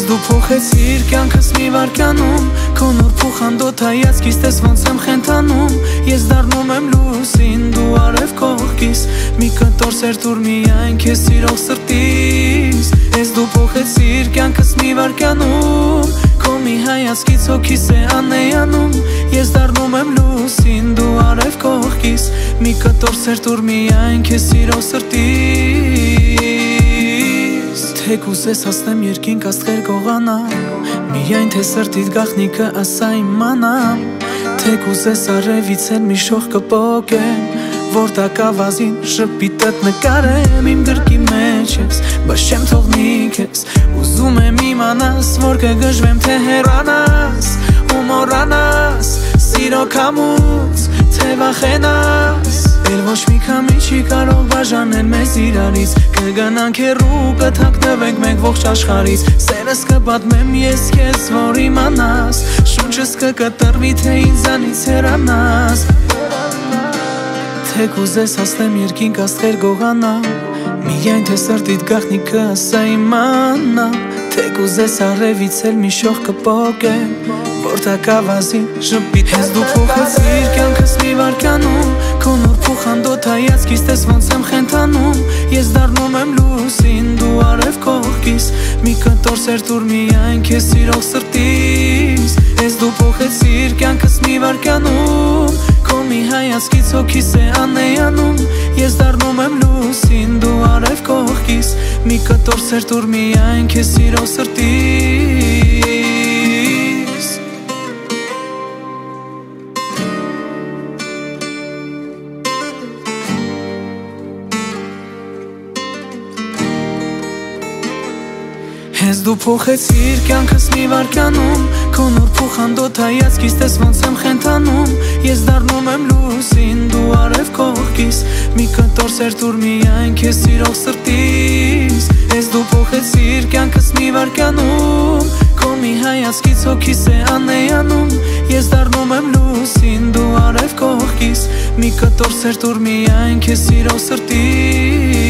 դու փոխեցիր կյանքս մի վարկանում Քո նոր փոխանդոտ հայացքից տես ոնց եմ խենթանում Ես դառնում եմ լուսին, դու արև կողքիս Մի կտոր սերտուր միայն քեզ սիրող սրտիս Ես դու փոխեցիր կյանքս մի վարկանում Քո մի հայացքից հոգիս է անեյանում Ես դառնում եմ լուսին, դու արև կողքիս Մի կտոր սերտուր միայն քեզ սիրող սրտիս Թե կուզես հասնեմ երկինք աստղեր գողանամ Միայն թե սրտիդ գաղտնիքը ասա իմանամ Թե կուզես արևից էլ մի շող կպոկեմ Որ տակավազին շպիտըտ նկարեմ Իմ գրկի մեջ ես, բայց չեմ թողնի քեզ Ուզում եմ իմանաս, որ կգժվեմ թե հեռանաս Ու մոռանաս, սիրո քամուց, թե վախենաս Էլ ոչ մի քամի չի կարող բաժանել մեզ իրարից Կգնանք հեռու, կթաքնվենք մենք ողջ աշխարհից Սերս կպատմեմ ես քեզ, որ իմանաս Շունչս կկտրվի, թե ինձանից հեռանաս Թե կուզես հասնեմ երկինք աստղեր գողանամ Միայն թե սրտիդ գաղտնիքը ասա իմանամ Թե կուզես արևից էլ մի շող կպոկեմ Որ տակավազին շպիտ Ես դու փոխեցիր կյանքս մի վարկանում Քո նոր փոխանդոտ հայացքից տես ոնց եմ խենթանում Ես դառնում եմ լուսին, դու արև կողքիս Մի կտոր սերտուր միայն քեզ սիրող սրտիս Ես դու փոխեցիր կյանքս մի վարկանում Քո մի հայացքից հոգիս է անեյանում Ես դառնում եմ լուսին, դու արև կողքիս Մի կտոր սերտուր միայն քեզ սիրող սրտիս Ես դու փոխեցիր կյանքս մի վարկանում Քո նոր փոխանդոտ հայացքից տես ոնց եմ խենթանում Ես դառնում եմ լուսին, դու արև կողքիս Մի կտոր սերտուր միայն քեզ սիրող սրտիս Ես դու փոխեցիր կյանքս մի վարկանում Քո մի հայացքից հոգիս է անեյանում Ես դառնում եմ լուսին, դու արև կողքիս Մի կտոր սերտուր միայն քեզ սիրող սրտիս